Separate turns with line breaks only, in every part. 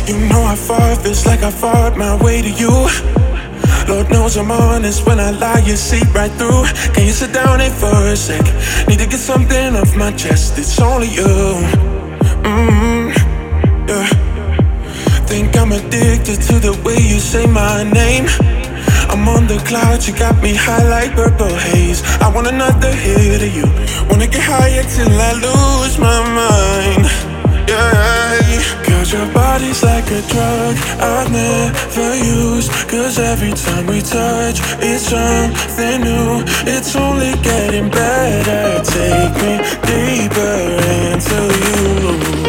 You know I fought, feels like I fought my way to you. Lord knows I'm honest when I lie, you see right through. Can you sit down here for a sec? Need to get something off my chest, it's only you. Yeah. Think I'm addicted to the way you say my name. I'm on the clouds, you got me high like purple haze. I want another hit of you, wanna get higher till I lose my mind. Yeah, cause your body's like a drug I've never used. Cause every time we touch, it's something new. It's only getting better. Take me deeper into you.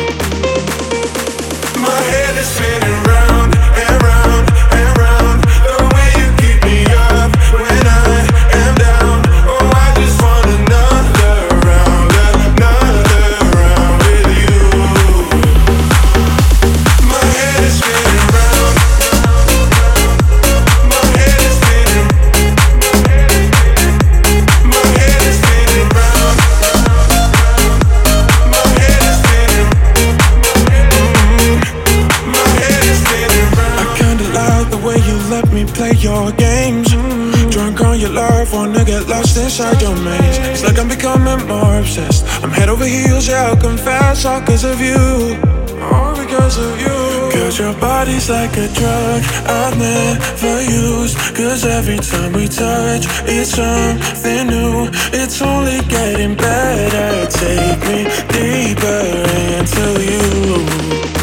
My head is spinning round and round and round. The way you keep me up when I am down. Oh, I just want another round with you. My head is spinning round. My head is spinning. My head is spinning round. My head is spinning. My head is spinning round. I kinda like the way you let me play your games. Drunk on your love, wanna get lost inside your maze. It's like I'm becoming more obsessed. I'm head over heels, yeah, I'll confess. All cause of you, all because of you. Cause your body's like a drug I've never used. Cause every time we touch, it's something new. It's only getting better. Take me deeper into you.